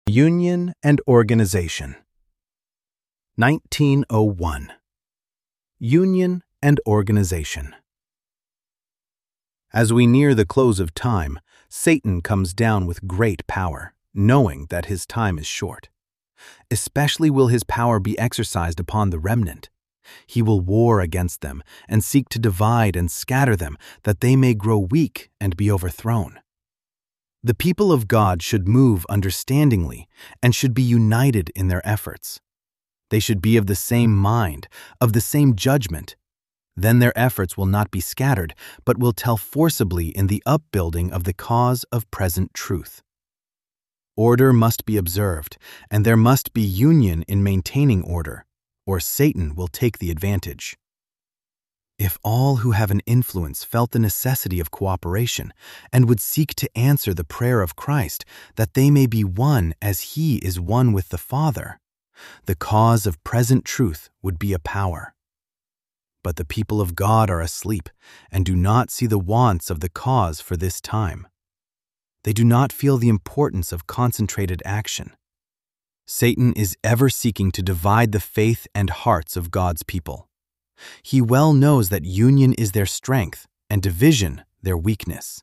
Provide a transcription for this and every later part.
Union and Organization. 1901. Union and Organization. As we near the close of time, Satan comes down with great power, knowing that his time is short. Especially will his power be exercised upon the remnant. He will war against them and seek to divide and scatter them, that they may grow weak and be overthrown. The people of God should move understandingly and should be united in their efforts. They should be of the same mind, of the same judgment. Then their efforts will not be scattered, but will tell forcibly in the upbuilding of the cause of present truth. Order must be observed, and there must be union in maintaining order, or Satan will take the advantage. If all who have an influence felt the necessity of cooperation and would seek to answer the prayer of Christ that they may be one as He is one with the Father, the cause of present truth would be a power. But the people of God are asleep and do not see the wants of the cause for this time. They do not feel the importance of concentrated action. Satan is ever seeking to divide the faith and hearts of God's people. He well knows that union is their strength and division their weakness.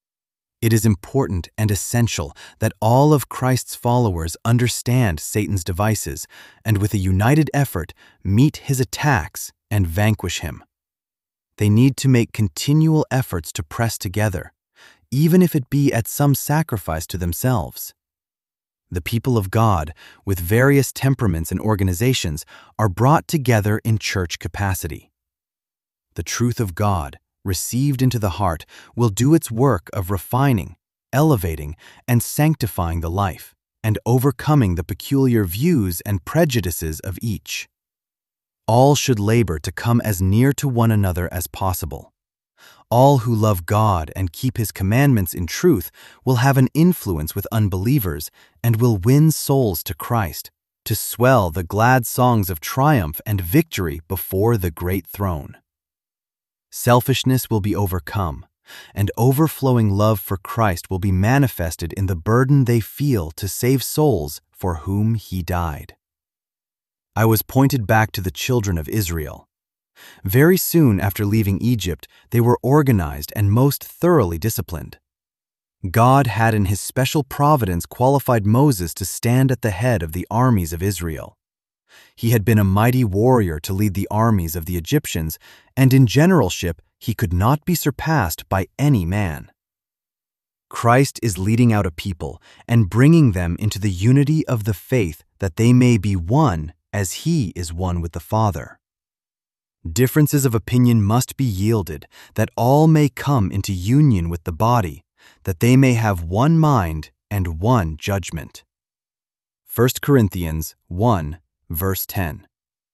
It is important and essential that all of Christ's followers understand Satan's devices and with a united effort meet his attacks and vanquish him. They need to make continual efforts to press together, even if it be at some sacrifice to themselves. The people of God, with various temperaments and organizations, are brought together in church capacity. The truth of God, received into the heart, will do its work of refining, elevating, and sanctifying the life, and overcoming the peculiar views and prejudices of each. All should labor to come as near to one another as possible. All who love God and keep His commandments in truth will have an influence with unbelievers and will win souls to Christ, to swell the glad songs of triumph and victory before the great throne. Selfishness will be overcome, and overflowing love for Christ will be manifested in the burden they feel to save souls for whom He died. I was pointed back to the children of Israel. Very soon after leaving Egypt, they were organized and most thoroughly disciplined. God had in His special providence qualified Moses to stand at the head of the armies of Israel. He had been a mighty warrior to lead the armies of the Egyptians, and in generalship he could not be surpassed by any man. Christ is leading out a people and bringing them into the unity of the faith that they may be one as He is one with the Father. Differences of opinion must be yielded, that all may come into union with the body, that they may have one mind and one judgment. 1 Corinthians 1, verse 10.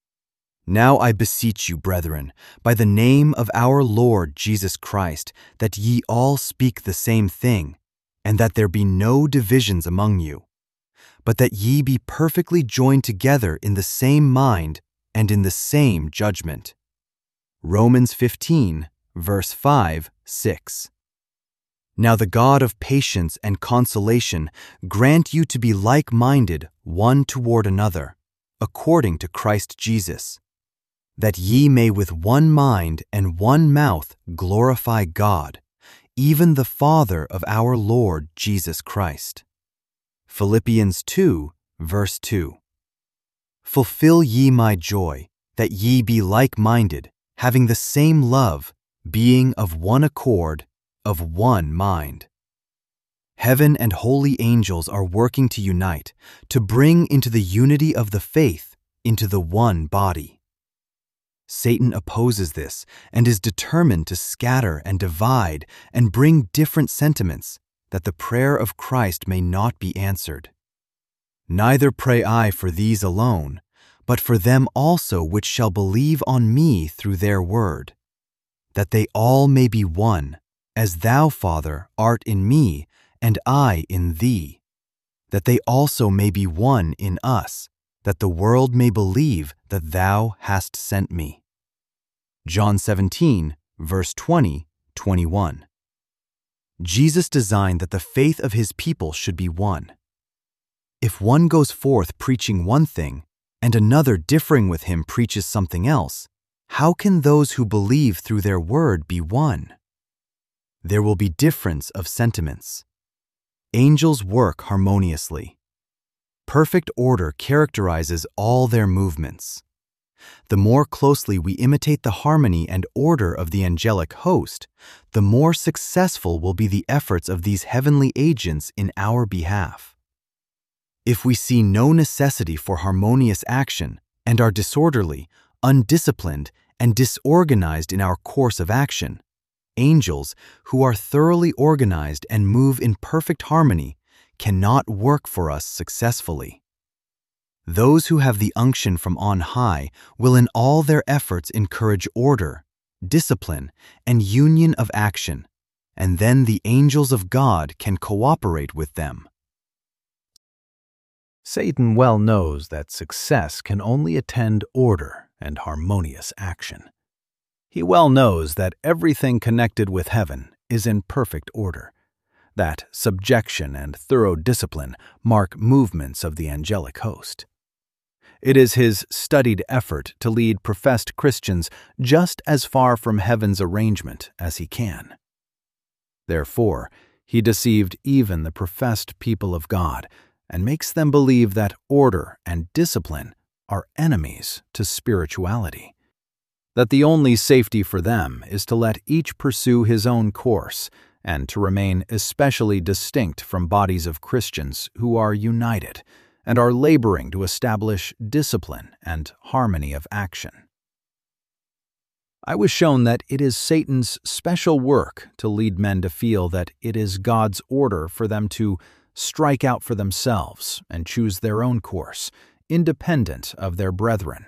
Now I beseech you, brethren, by the name of our Lord Jesus Christ, that ye all speak the same thing, and that there be no divisions among you, but that ye be perfectly joined together in the same mind and in the same judgment. Romans 15, verse 5, 6. Now the God of patience and consolation grant you to be like-minded one toward another, according to Christ Jesus, that ye may with one mind and one mouth glorify God, even the Father of our Lord Jesus Christ. Philippians 2, verse 2. Fulfill ye my joy, that ye be like-minded, having the same love, being of one accord, of one mind. Heaven and holy angels are working to unite, to bring into the unity of the faith, into the one body. Satan opposes this and is determined to scatter and divide and bring different sentiments, that the prayer of Christ may not be answered. Neither pray I for these alone, but for them also which shall believe on me through their word, that they all may be one, as thou, Father, art in me, and I in thee, that they also may be one in us, that the world may believe that thou hast sent me. John 17, verse 20, 21. Jesus designed that the faith of His people should be one. If one goes forth preaching one thing, and another differing with him preaches something else, how can those who believe through their word be one? There will be difference of sentiments. Angels work harmoniously. Perfect order characterizes all their movements. The more closely we imitate the harmony and order of the angelic host, the more successful will be the efforts of these heavenly agents in our behalf. If we see no necessity for harmonious action and are disorderly, undisciplined, and disorganized in our course of action, angels, who are thoroughly organized and move in perfect harmony, cannot work for us successfully. Those who have the unction from on high will in all their efforts encourage order, discipline, and union of action, and then the angels of God can cooperate with them. Satan well knows that success can only attend order and harmonious action. He well knows that everything connected with heaven is in perfect order, that subjection and thorough discipline mark movements of the angelic host. It is his studied effort to lead professed Christians just as far from heaven's arrangement as he can. Therefore, he deceived even the professed people of God and makes them believe that order and discipline are enemies to spirituality, that the only safety for them is to let each pursue his own course and to remain especially distinct from bodies of Christians who are united and are laboring to establish discipline and harmony of action. I was shown that it is Satan's special work to lead men to feel that it is God's order for them to strike out for themselves and choose their own course, independent of their brethren.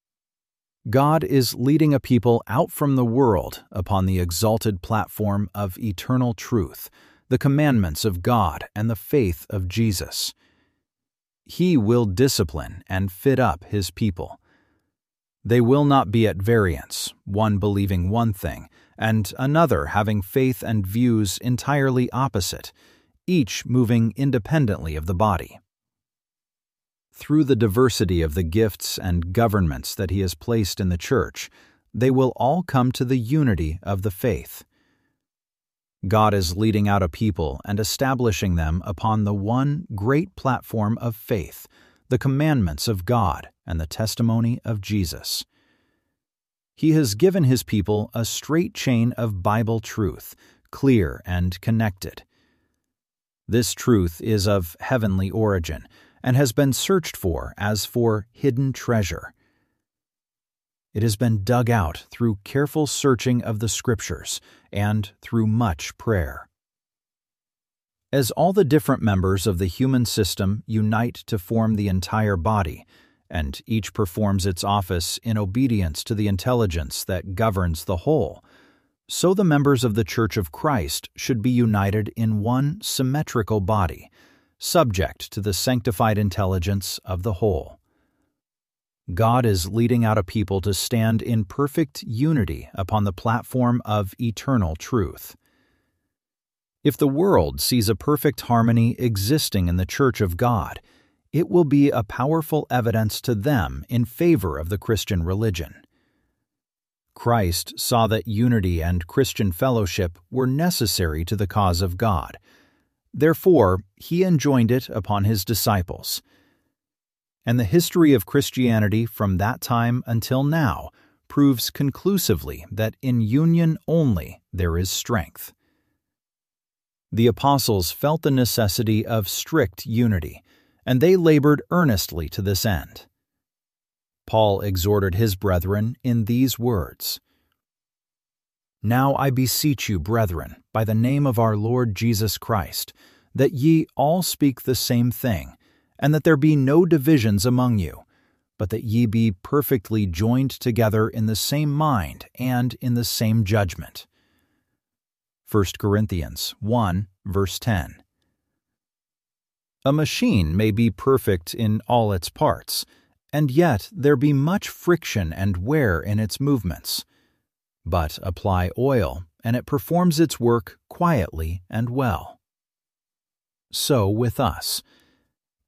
God is leading a people out from the world upon the exalted platform of eternal truth, the commandments of God and the faith of Jesus. He will discipline and fit up his people. They will not be at variance, one believing one thing, and another having faith and views entirely opposite, each moving independently of the body. Through the diversity of the gifts and governments that he has placed in the church, they will all come to the unity of the faith. God is leading out a people and establishing them upon the one great platform of faith, the commandments of God and the testimony of Jesus. He has given his people a straight chain of Bible truth, clear and connected. This truth is of heavenly origin and has been searched for as for hidden treasure. It has been dug out through careful searching of the Scriptures and through much prayer. As all the different members of the human system unite to form the entire body, and each performs its office in obedience to the intelligence that governs the whole, so the members of the Church of Christ should be united in one symmetrical body, subject to the sanctified intelligence of the whole. God is leading out a people to stand in perfect unity upon the platform of eternal truth. If the world sees a perfect harmony existing in the Church of God, it will be a powerful evidence to them in favor of the Christian religion. Christ saw that unity and Christian fellowship were necessary to the cause of God. Therefore, he enjoined it upon his disciples. And the history of Christianity from that time until now proves conclusively that in union only there is strength. The apostles felt the necessity of strict unity, and they labored earnestly to this end. Paul exhorted his brethren in these words, "Now I beseech you, brethren, by the name of our Lord Jesus Christ, that ye all speak the same thing, and that there be no divisions among you, but that ye be perfectly joined together in the same mind and in the same judgment." 1 Corinthians 1, verse 10. A machine may be perfect in all its parts, and yet there be much friction and wear in its movements. But apply oil, and it performs its work quietly and well. So with us.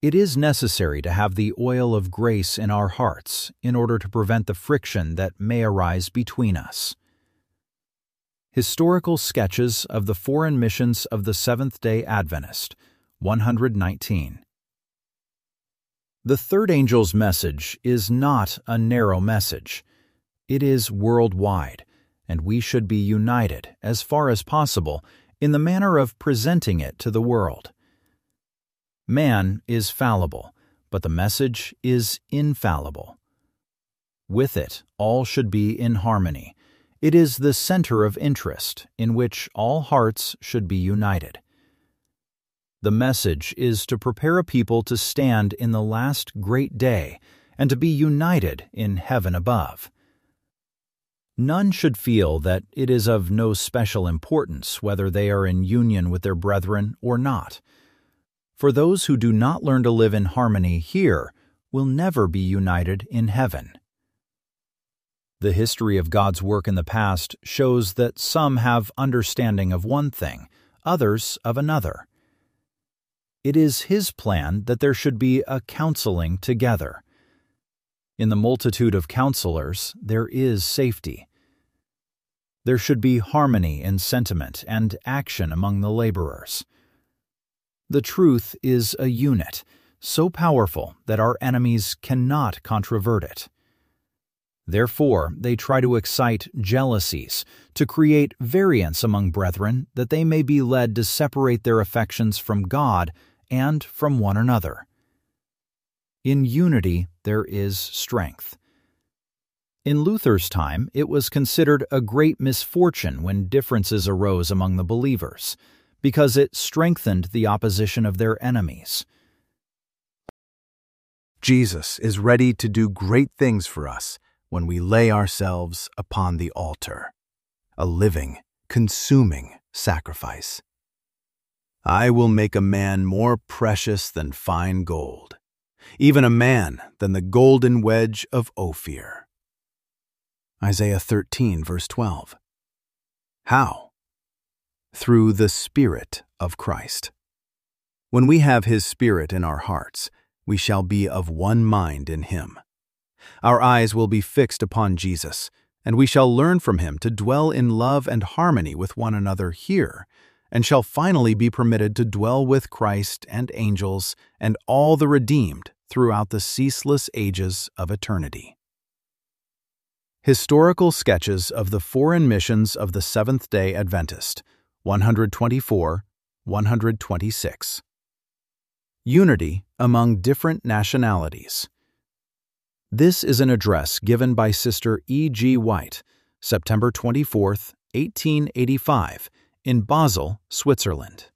It is necessary to have the oil of grace in our hearts in order to prevent the friction that may arise between us. Historical Sketches of the Foreign Missions of the Seventh-day Adventist, 119. The third angel's message is not a narrow message. It is worldwide, and we should be united, as far as possible, in the manner of presenting it to the world. Man is fallible, but the message is infallible. With it, all should be in harmony. It is the center of interest in which all hearts should be united. The message is to prepare a people to stand in the last great day and to be united in heaven above. None should feel that it is of no special importance whether they are in union with their brethren or not. For those who do not learn to live in harmony here will never be united in heaven. The history of God's work in the past shows that some have understanding of one thing, others of another. It is His plan that there should be a counseling together. In the multitude of counselors, there is safety. There should be harmony in sentiment and action among the laborers. The truth is a unit, so powerful that our enemies cannot controvert it. Therefore, they try to excite jealousies, to create variance among brethren, that they may be led to separate their affections from God and from one another. In unity there is strength. In Luther's time, it was considered a great misfortune when differences arose among the believers, because it strengthened the opposition of their enemies. Jesus is ready to do great things for us when we lay ourselves upon the altar, a living, consuming sacrifice. I will make a man more precious than fine gold, even a man than the golden wedge of Ophir. Isaiah 13, verse 12. How? Through the Spirit of Christ. When we have His Spirit in our hearts, we shall be of one mind in Him. Our eyes will be fixed upon Jesus, and we shall learn from Him to dwell in love and harmony with one another here, and shall finally be permitted to dwell with Christ and angels and all the redeemed throughout the ceaseless ages of eternity. Historical Sketches of the Foreign Missions of the Seventh-day Adventist, 124, 126. Unity among different nationalities. This is an address given by Sister E. G. White, September 24, 1885, in Basel, Switzerland.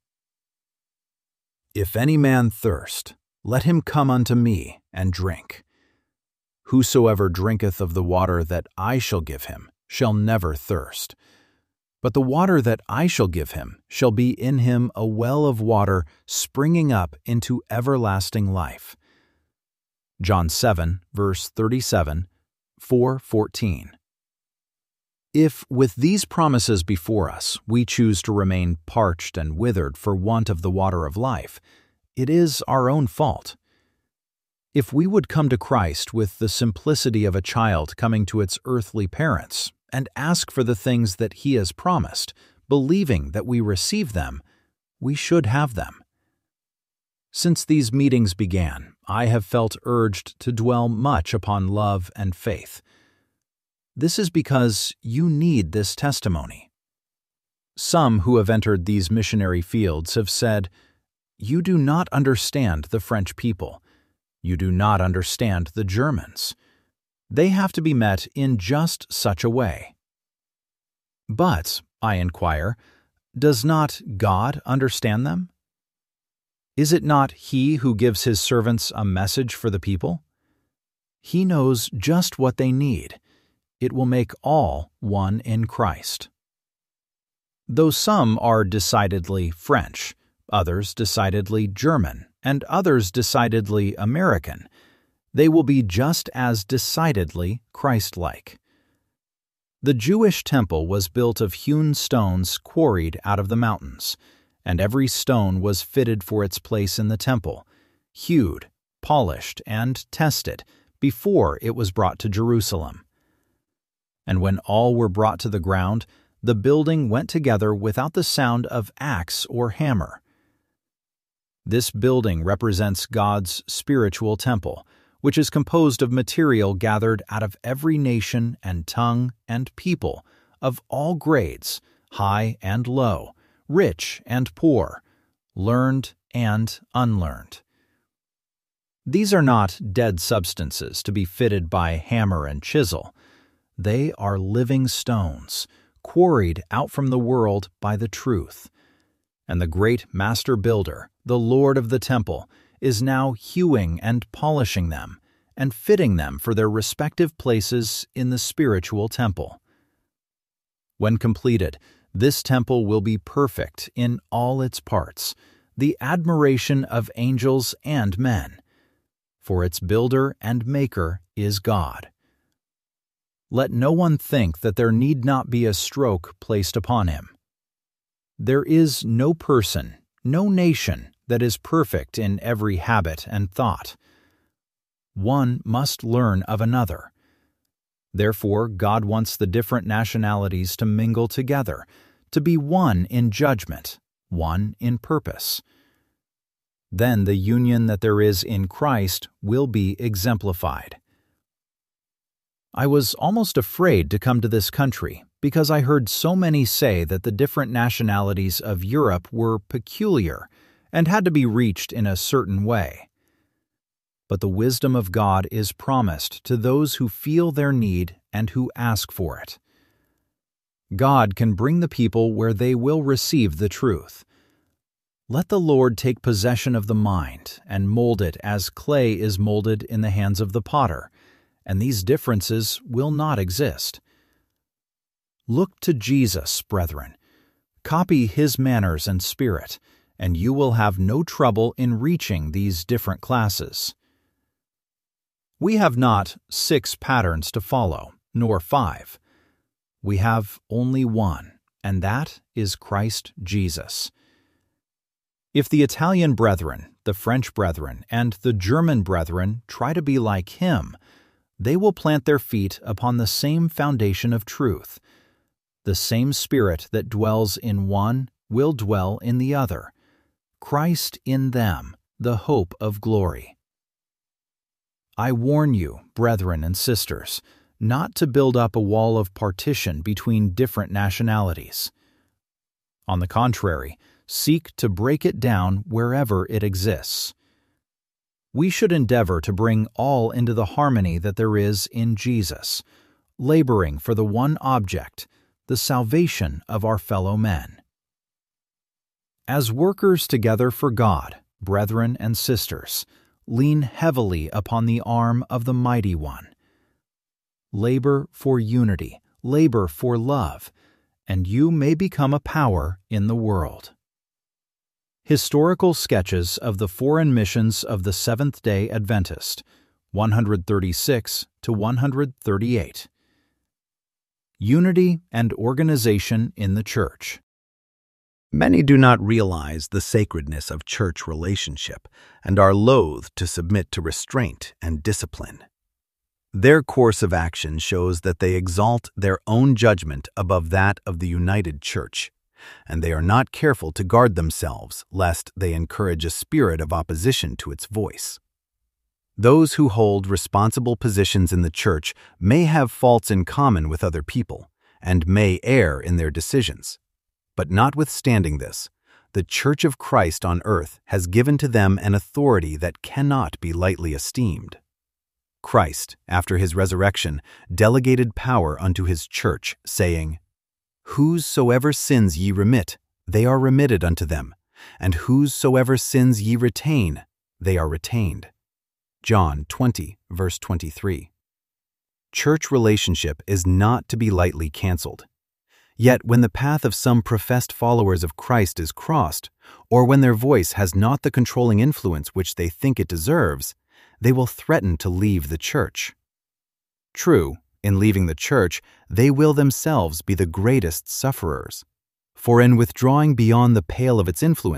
If any man thirst, let him come unto me and drink. Whosoever drinketh of the water that I shall give him shall never thirst. But the water that I shall give him shall be in him a well of water springing up into everlasting life. John 7, verse 37, 4:14. If, with these promises before us, we choose to remain parched and withered for want of the water of life, it is our own fault. If we would come to Christ with the simplicity of a child coming to its earthly parents and ask for the things that He has promised, believing that we receive them, we should have them. Since these meetings began, I have felt urged to dwell much upon love and faith. This is because you need this testimony. Some who have entered these missionary fields have said, "You do not understand the French people. You do not understand the Germans. They have to be met in just such a way." But, I inquire, does not God understand them? Is it not He who gives His servants a message for the people? He knows just what they need. It will make all one in Christ. Though some are decidedly French, others decidedly German, and others decidedly American, they will be just as decidedly Christ-like. The Jewish temple was built of hewn stones quarried out of the mountains, and every stone was fitted for its place in the temple, hewed, polished, and tested before it was brought to Jerusalem. And when all were brought to the ground, the building went together without the sound of axe or hammer. This building represents God's spiritual temple, which is composed of material gathered out of every nation and tongue and people of all grades, high and low, rich and poor, learned and unlearned. These are not dead substances to be fitted by hammer and chisel. They are living stones, quarried out from the world by the truth. And the great master builder, the Lord of the temple, is now hewing and polishing them and fitting them for their respective places in the spiritual temple. When completed, this temple will be perfect in all its parts, the admiration of angels and men, for its builder and maker is God. Let no one think that there need not be a stroke placed upon him. There is no person, no nation that is perfect in every habit and thought. One must learn of another. Therefore, God wants the different nationalities to mingle together, to be one in judgment, one in purpose. Then the union that there is in Christ will be exemplified. I was almost afraid to come to this country because I heard so many say that the different nationalities of Europe were peculiar and had to be reached in a certain way. But the wisdom of God is promised to those who feel their need and who ask for it. God can bring the people where they will receive the truth. Let the Lord take possession of the mind and mold it as clay is molded in the hands of the potter, and these differences will not exist. Look to Jesus, brethren. Copy his manners and spirit, and you will have no trouble in reaching these different classes. We have not 6 patterns to follow, nor 5. We have only one, and that is Christ Jesus. If the Italian brethren, the French brethren, and the German brethren try to be like him, they will plant their feet upon the same foundation of truth. The same Spirit that dwells in one will dwell in the other. Christ in them, the hope of glory. I warn you, brethren and sisters, not to build up a wall of partition between different nationalities. On the contrary, seek to break it down wherever it exists. We should endeavor to bring all into the harmony that there is in Jesus, laboring for the one object, the salvation of our fellow men. As workers together for God, brethren and sisters, lean heavily upon the arm of the Mighty One. Labor for unity, labor for love, and you may become a power in the world. Historical Sketches of the Foreign Missions of the Seventh-day Adventist, 136 to 138. Unity and Organization in the Church. Many do not realize the sacredness of church relationship and are loath to submit to restraint and discipline. Their course of action shows that they exalt their own judgment above that of the united church, and they are not careful to guard themselves lest they encourage a spirit of opposition to its voice. Those who hold responsible positions in the church may have faults in common with other people and may err in their decisions. But notwithstanding this, the Church of Christ on earth has given to them an authority that cannot be lightly esteemed. Christ, after his resurrection, delegated power unto his church, saying, Whosesoever sins ye remit, they are remitted unto them, and whosesoever sins ye retain, they are retained. John 20, verse 23. Church relationship is not to be lightly canceled. Yet when the path of some professed followers of Christ is crossed, or when their voice has not the controlling influence which they think it deserves, they will threaten to leave the church. True, in leaving the church, they will themselves be the greatest sufferers. For in withdrawing beyond the pale of its influence,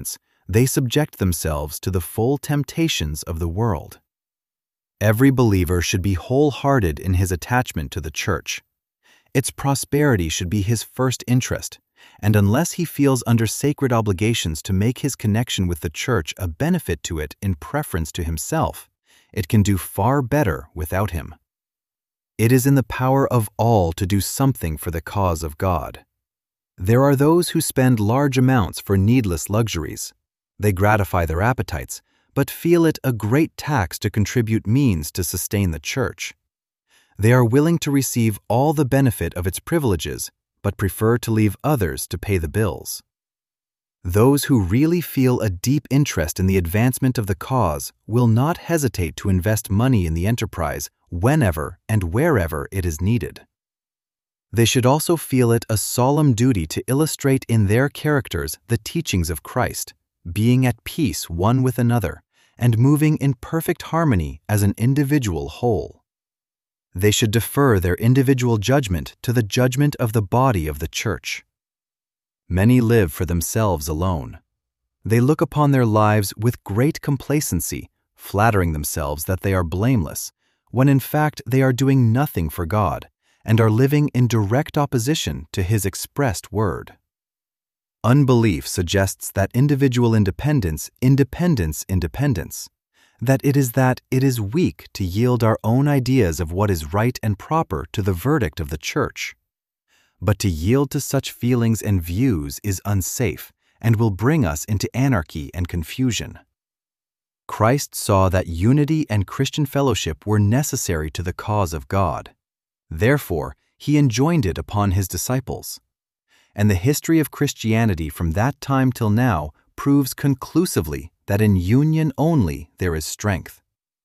they subject themselves to the full temptations of the world. Every believer should be wholehearted in his attachment to the church. Its prosperity should be his first interest, and unless he feels under sacred obligations to make his connection with the church a benefit to it in preference to himself, it can do far better without him. It is in the power of all to do something for the cause of God. There are those who spend large amounts for needless luxuries. They gratify their appetites, but feel it a great tax to contribute means to sustain the church. They are willing to receive all the benefit of its privileges, but prefer to leave others to pay the bills. Those who really feel a deep interest in the advancement of the cause will not hesitate to invest money in the enterprise whenever and wherever it is needed. They should also feel it a solemn duty to illustrate in their characters the teachings of Christ, being at peace one with another, and moving in perfect harmony as an individual whole. They should defer their individual judgment to the judgment of the body of the church. Many live for themselves alone. They look upon their lives with great complacency, flattering themselves that they are blameless, when in fact they are doing nothing for God and are living in direct opposition to His expressed word. Unbelief suggests that individual independence, that it is weak to yield our own ideas of what is right and proper to the verdict of the church. But to yield to such feelings and views is unsafe and will bring us into anarchy and confusion. Christ saw that unity and Christian fellowship were necessary to the cause of God. Therefore, He enjoined it upon His disciples. And the history of Christianity from that time till now proves conclusively that in union only there is strength.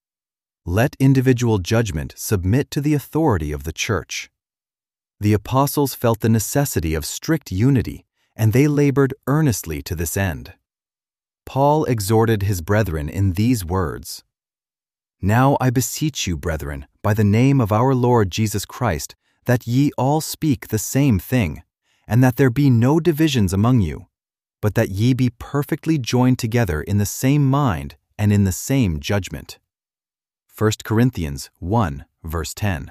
Let individual judgment submit to the authority of the church. The apostles felt the necessity of strict unity, and they labored earnestly to this end. Paul exhorted his brethren in these words, "Now I beseech you, brethren, by the name of our Lord Jesus Christ, that ye all speak the same thing, and that there be no divisions among you, but that ye be perfectly joined together in the same mind and in the same judgment." 1 Corinthians 1, verse 10.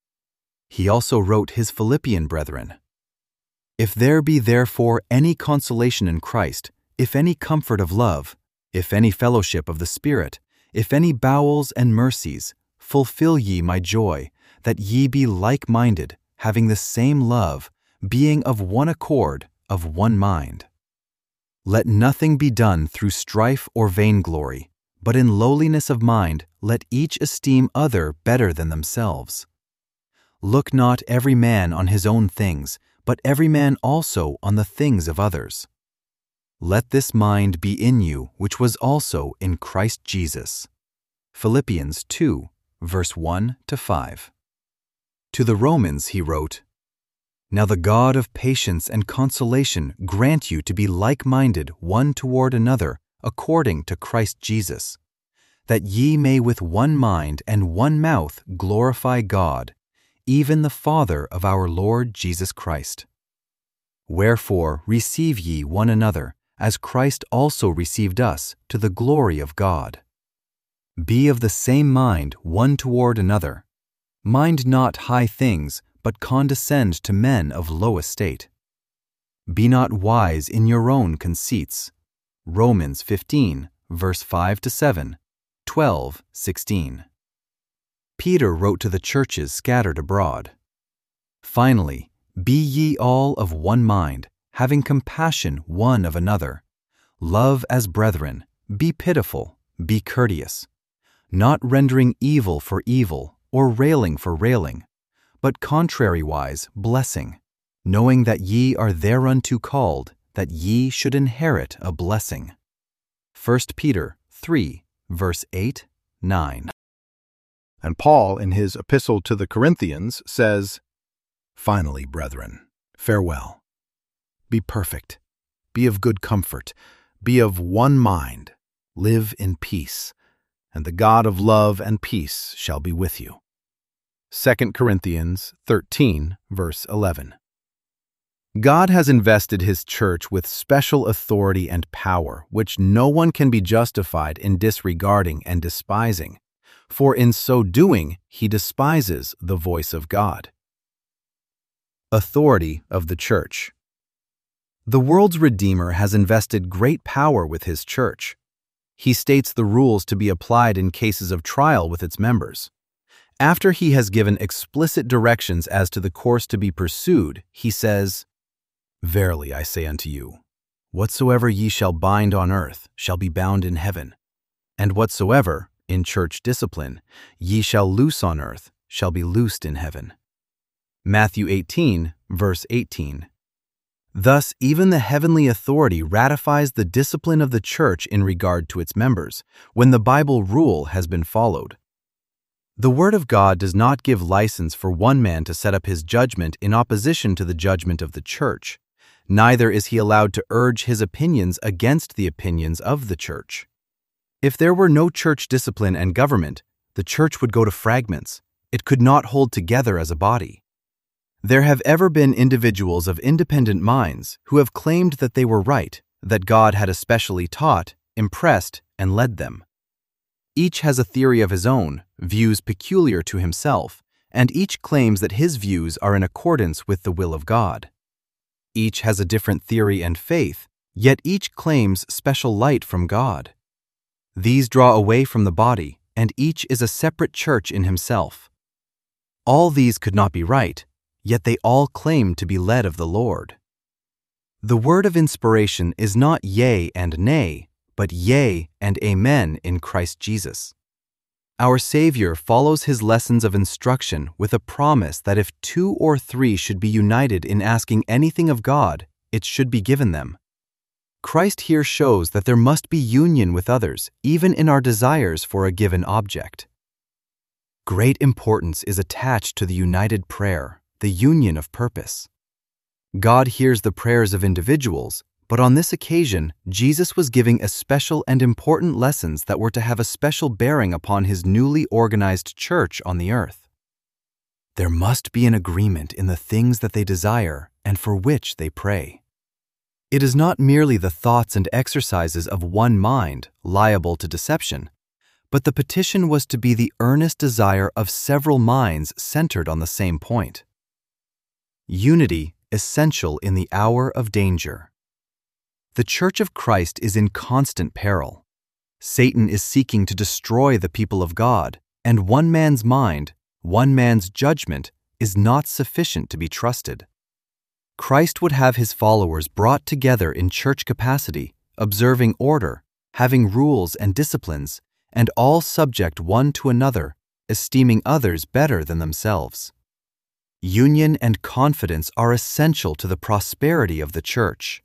He also wrote his Philippian brethren, "If there be therefore any consolation in Christ, if any comfort of love, if any fellowship of the Spirit, if any bowels and mercies, fulfill ye my joy, that ye be like-minded, having the same love, being of one accord, of one mind. Let nothing be done through strife or vainglory, but in lowliness of mind let each esteem other better than themselves. Look not every man on his own things, but every man also on the things of others. Let this mind be in you, which was also in Christ Jesus." Philippians 2, verse 1-5. To the Romans he wrote, "Now the God of patience and consolation grant you to be like-minded one toward another according to Christ Jesus, that ye may with one mind and one mouth glorify God, even the Father of our Lord Jesus Christ. Wherefore receive ye one another, as Christ also received us, to the glory of God. Be of the same mind one toward another. Mind not high things, but condescend to men of low estate. Be not wise in your own conceits." Romans 15, verse 5-7, 12:16. Peter wrote to the churches scattered abroad, "Finally, be ye all of one mind, having compassion one of another. Love as brethren, be pitiful, be courteous, not rendering evil for evil, or railing for railing, but contrariwise blessing, knowing that ye are thereunto called, that ye should inherit a blessing." 1 Peter 3, verse 8-9. And Paul, in his epistle to the Corinthians, says, "Finally, brethren, farewell. Be perfect, be of good comfort, be of one mind, live in peace, and the God of love and peace shall be with you." 2 Corinthians 13, verse 11. God has invested His church with special authority and power, which no one can be justified in disregarding and despising, for in so doing, he despises the voice of God. Authority of the Church. The world's Redeemer has invested great power with His church. He states the rules to be applied in cases of trial with its members. After He has given explicit directions as to the course to be pursued, He says, "Verily I say unto you, whatsoever ye shall bind on earth shall be bound in heaven, and whatsoever, in church discipline, ye shall loose on earth shall be loosed in heaven." Matthew 18, verse 18. Thus, even the heavenly authority ratifies the discipline of the church in regard to its members, when the Bible rule has been followed. The Word of God does not give license for one man to set up his judgment in opposition to the judgment of the church. Neither is he allowed to urge his opinions against the opinions of the church. If there were no church discipline and government, the church would go to fragments. It could not hold together as a body. There have ever been individuals of independent minds who have claimed that they were right, that God had especially taught, impressed, and led them. Each has a theory of his own, views peculiar to himself, and each claims that his views are in accordance with the will of God. Each has a different theory and faith, yet each claims special light from God. These draw away from the body, and each is a separate church in himself. All these could not be right, yet they all claim to be led of the Lord. The word of inspiration is not yea and nay, but yea and amen in Christ Jesus. Our Savior follows His lessons of instruction with a promise that if 2 or 3 should be united in asking anything of God, it should be given them. Christ here shows that there must be union with others, even in our desires for a given object. Great importance is attached to the united prayer, the union of purpose. God hears the prayers of individuals, but on this occasion, Jesus was giving especial and important lessons that were to have a special bearing upon His newly organized church on the earth. There must be an agreement in the things that they desire and for which they pray. It is not merely the thoughts and exercises of one mind liable to deception, but the petition was to be the earnest desire of several minds centered on the same point. Unity essential in the hour of danger. The Church of Christ is in constant peril. Satan is seeking to destroy the people of God, and one man's mind, one man's judgment, is not sufficient to be trusted. Christ would have His followers brought together in church capacity, observing order, having rules and disciplines, and all subject one to another, esteeming others better than themselves. Union and confidence are essential to the prosperity of the church.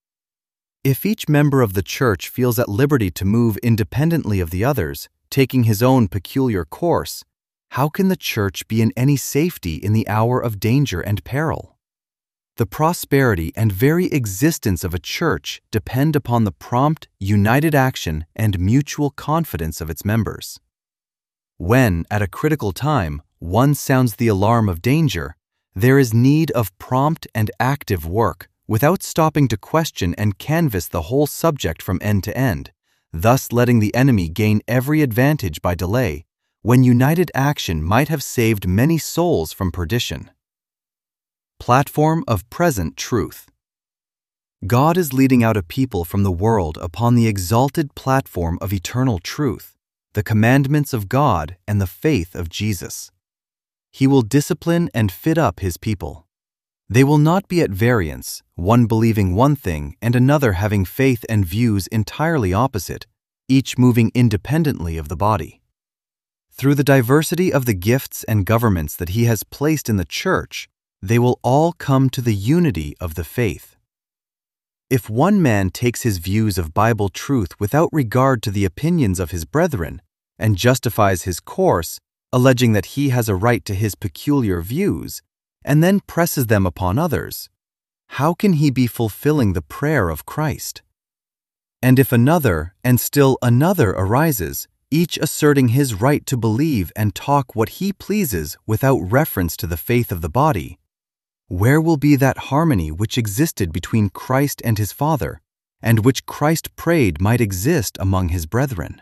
If each member of the church feels at liberty to move independently of the others, taking his own peculiar course, how can the church be in any safety in the hour of danger and peril? The prosperity and very existence of a church depend upon the prompt, united action and mutual confidence of its members. When, at a critical time, one sounds the alarm of danger, there is need of prompt and active work, without stopping to question and canvass the whole subject from end to end, thus letting the enemy gain every advantage by delay, when united action might have saved many souls from perdition. Platform of present truth. God is leading out a people from the world upon the exalted platform of eternal truth, the commandments of God and the faith of Jesus. He will discipline and fit up His people. They will not be at variance, one believing one thing and another having faith and views entirely opposite, each moving independently of the body. Through the diversity of the gifts and governments that He has placed in the church, they will all come to the unity of the faith. If one man takes his views of Bible truth without regard to the opinions of his brethren and justifies his course, alleging that he has a right to his peculiar views, and then presses them upon others, how can he be fulfilling the prayer of Christ? And if another and still another arises, each asserting his right to believe and talk what he pleases without reference to the faith of the body, Where will be that harmony which existed between Christ and his Father, and which Christ prayed might exist among his brethren?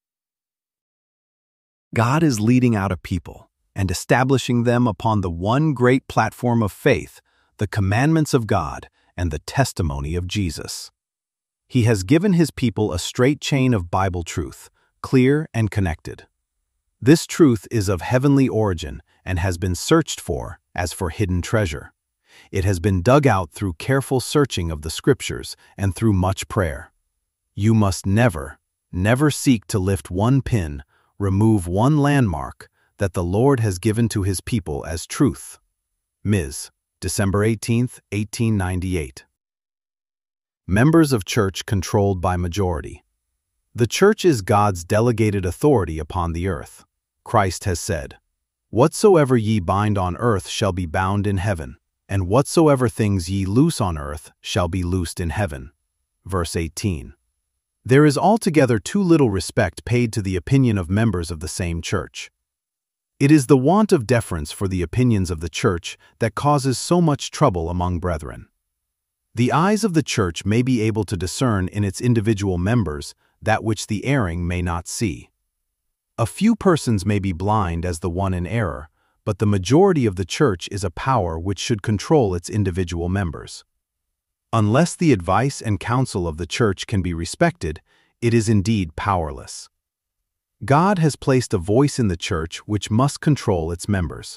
God is leading out a people and establishing them upon the one great platform of faith, the commandments of God and the testimony of Jesus. He has given his people a straight chain of Bible truth, clear and connected. This truth is of heavenly origin and has been searched for as for hidden treasure. It has been dug out through careful searching of the Scriptures and through much prayer. You must never seek to lift one pin, remove one landmark that the Lord has given to his people as truth. Ms. December 18, 1898. Members of church controlled by majority. The church is God's delegated authority upon the earth. Christ has said, "Whatsoever ye bind on earth shall be bound in heaven, and whatsoever things ye loose on earth shall be loosed in heaven." Verse 18. There is altogether too little respect paid to the opinion of members of the same church. It is the want of deference for the opinions of the church that causes so much trouble among brethren. The eyes of the church may be able to discern in its individual members that which the erring may not see. A few persons may be blind as the one in error, but the majority of the church is a power which should control its individual members. Unless the advice and counsel of the church can be respected, it is indeed powerless. God has placed a voice in the church which must control its members.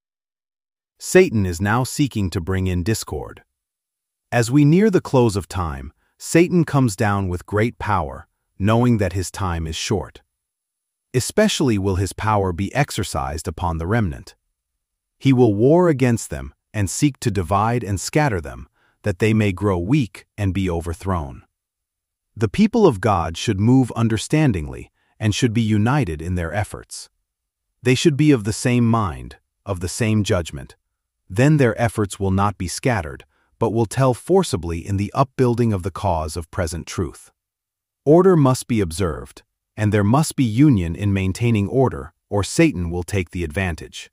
Satan is now seeking to bring in discord. As we near the close of time, Satan comes down with great power, knowing that his time is short. Especially will his power be exercised upon the remnant. He will war against them and seek to divide and scatter them, that they may grow weak and be overthrown. The people of God should move understandingly and should be united in their efforts. They should be of the same mind, of the same judgment. Then their efforts will not be scattered, but will tell forcibly in the upbuilding of the cause of present truth. Order must be observed, and there must be union in maintaining order, or Satan will take the advantage.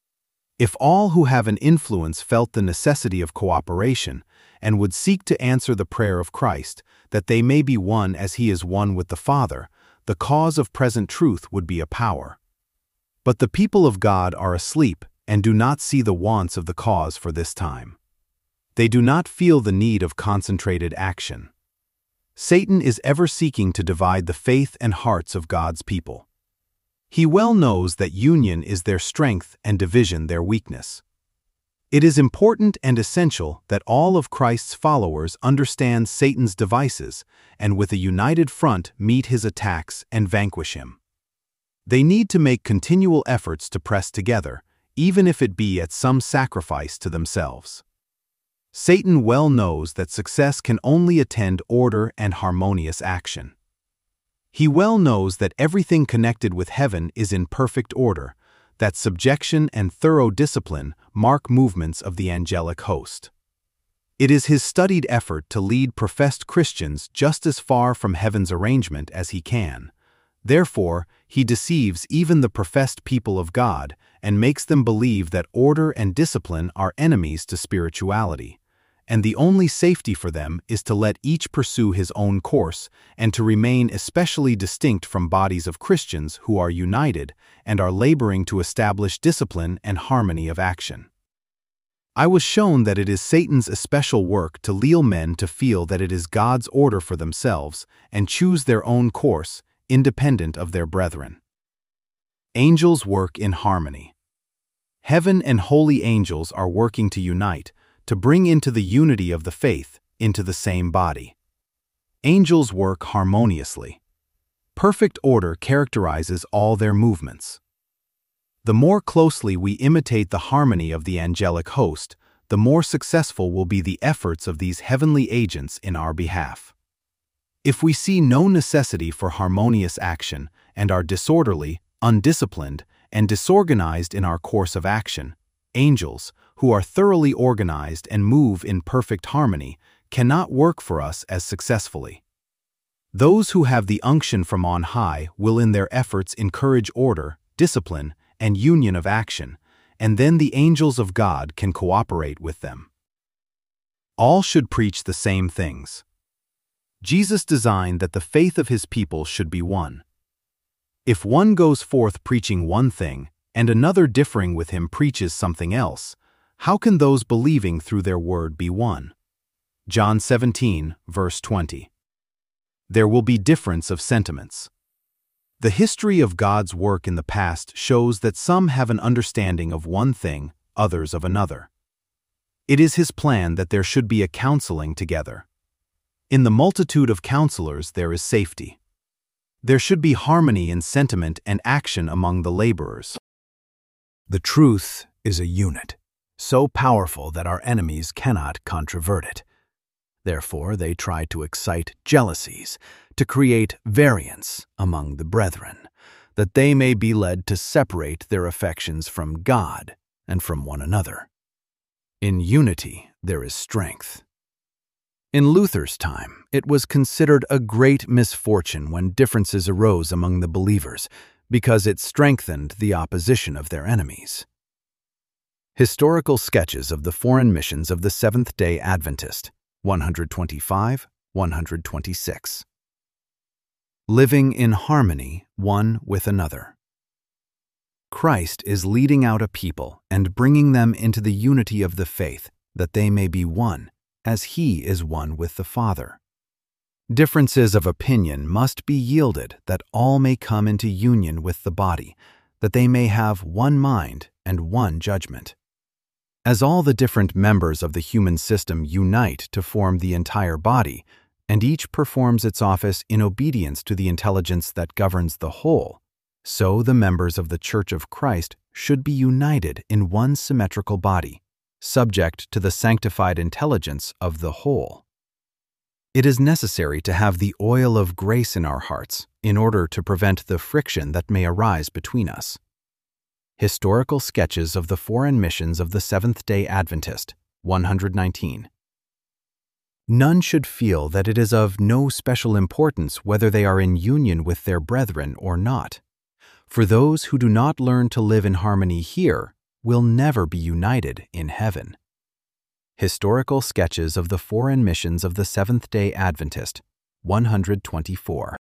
If all who have an influence felt the necessity of cooperation and would seek to answer the prayer of Christ, that they may be one as he is one with the Father, the cause of present truth would be a power. But the people of God are asleep and do not see the wants of the cause for this time. They do not feel the need of concentrated action. Satan is ever seeking to divide the faith and hearts of God's people. He well knows that union is their strength and division their weakness. It is important and essential that all of Christ's followers understand Satan's devices and with a united front meet his attacks and vanquish him. They need to make continual efforts to press together, even if it be at some sacrifice to themselves. Satan well knows that success can only attend order and harmonious action. He well knows that everything connected with heaven is in perfect order, that subjection and thorough discipline mark movements of the angelic host. It is his studied effort to lead professed Christians just as far from heaven's arrangement as he can. Therefore, he deceives even the professed people of God and makes them believe that order and discipline are enemies to spirituality, and the only safety for them is to let each pursue his own course and to remain especially distinct from bodies of Christians who are united and are laboring to establish discipline and harmony of action. I was shown that it is Satan's especial work to lure men to feel that it is God's order for themselves and choose their own course, independent of their brethren. Angels work in harmony. Heaven and holy angels are working to unite, to bring into the unity of the faith, into the same body. Angels work harmoniously. Perfect order characterizes all their movements. The more closely we imitate the harmony of the angelic host, the more successful will be the efforts of these heavenly agents in our behalf. If we see no necessity for harmonious action and are disorderly, undisciplined, and disorganized in our course of action, angels, who are thoroughly organized and move in perfect harmony, cannot work for us as successfully. Those who have the unction from on high will in their efforts encourage order, discipline, and union of action, and then the angels of God can cooperate with them. All should preach the same things. Jesus designed that the faith of his people should be one. If one goes forth preaching one thing, and another differing with him preaches something else, how can those believing through their word be one? John 17, verse 20. There will be difference of sentiments. The history of God's work in the past shows that some have an understanding of one thing, others of another. It is his plan that there should be a counseling together. In the multitude of counselors there is safety. There should be harmony in sentiment and action among the laborers. The truth is a unit, so powerful that our enemies cannot controvert it. Therefore, they try to excite jealousies, to create variance among the brethren, that they may be led to separate their affections from God and from one another. In unity there is strength. In Luther's time, it was considered a great misfortune when differences arose among the believers, because it strengthened the opposition of their enemies. Historical sketches of the foreign missions of the Seventh-day Adventist, 125, 126. Living in harmony one with another. Christ is leading out a people and bringing them into the unity of the faith, that they may be one, as he is one with the Father. Differences of opinion must be yielded that all may come into union with the body, that they may have one mind and one judgment. As all the different members of the human system unite to form the entire body, and each performs its office in obedience to the intelligence that governs the whole, so the members of the Church of Christ should be united in one symmetrical body, subject to the sanctified intelligence of the whole. It is necessary to have the oil of grace in our hearts in order to prevent the friction that may arise between us. Historical sketches of the foreign missions of the Seventh-day Adventist, 119. None should feel that it is of no special importance whether they are in union with their brethren or not. For those who do not learn to live in harmony here will never be united in heaven. Historical sketches of the foreign missions of the Seventh-day Adventist, 124.